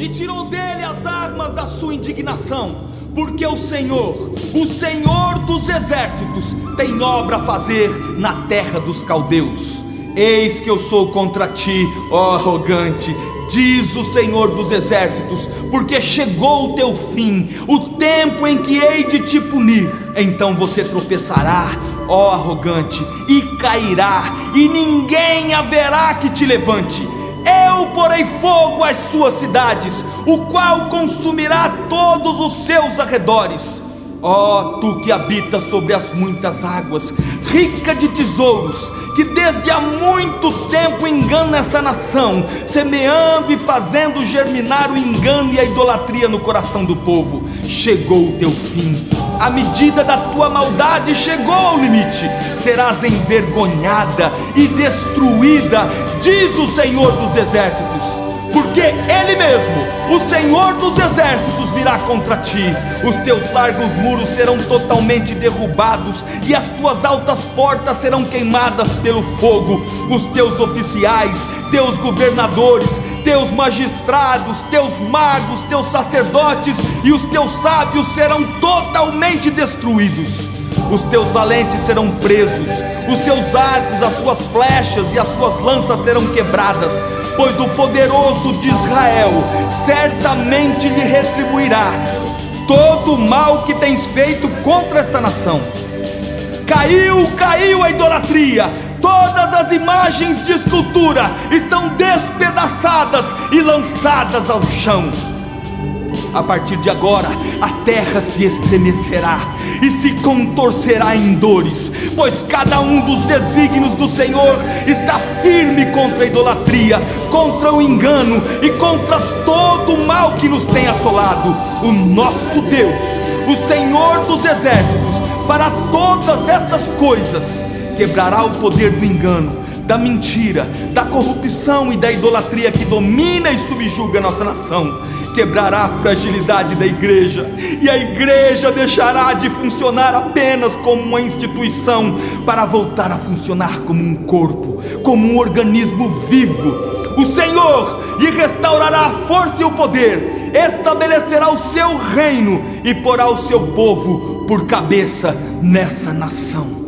e tirou dele as armas da sua indignação, porque o Senhor dos exércitos, tem obra a fazer na terra dos caldeus. Eis que eu sou contra ti, ó arrogante, diz o Senhor dos exércitos, porque chegou o teu fim, o tempo em que hei de te punir. Então você tropeçará, ó arrogante, e cairá, e ninguém haverá que te levante. Eu porei fogo às suas cidades, o qual consumirá todos os seus arredores. Ó tu que habitas sobre as muitas águas, rica de tesouros, que desde há muito tempo engana essa nação, semeando e fazendo germinar o engano e a idolatria no coração do povo. Chegou o teu fim, a medida da tua maldade chegou ao limite. Serás envergonhada e destruída, diz o Senhor dos exércitos, porque Ele mesmo, o Senhor dos exércitos, virá contra ti. Os teus largos muros serão totalmente derrubados, e as tuas altas portas serão queimadas pelo fogo. Os teus oficiais, teus governadores, teus magistrados, teus magos, teus sacerdotes e os teus sábios serão totalmente destruídos. Os teus valentes serão presos, os seus arcos, as suas flechas e as suas lanças serão quebradas, pois o poderoso de Israel certamente lhe retribuirá todo o mal que tens feito contra esta nação. Caiu a idolatria, todas as imagens de escultura estão despedaçadas e lançadas ao chão. A partir de agora, a terra se estremecerá e se contorcerá em dores, pois cada um dos desígnios do Senhor está firme contra a idolatria, contra o engano e contra todo o mal que nos tem assolado. O nosso Deus, o Senhor dos exércitos, fará todas essas coisas. Quebrará o poder do engano, da mentira, da corrupção e da idolatria que domina e subjuga a nossa nação. Quebrará a fragilidade da igreja, e a igreja deixará de funcionar apenas como uma instituição, para voltar a funcionar como um corpo, como um organismo vivo. O Senhor lhe restaurará a força e o poder, estabelecerá o seu reino e porá o seu povo por cabeça nessa nação.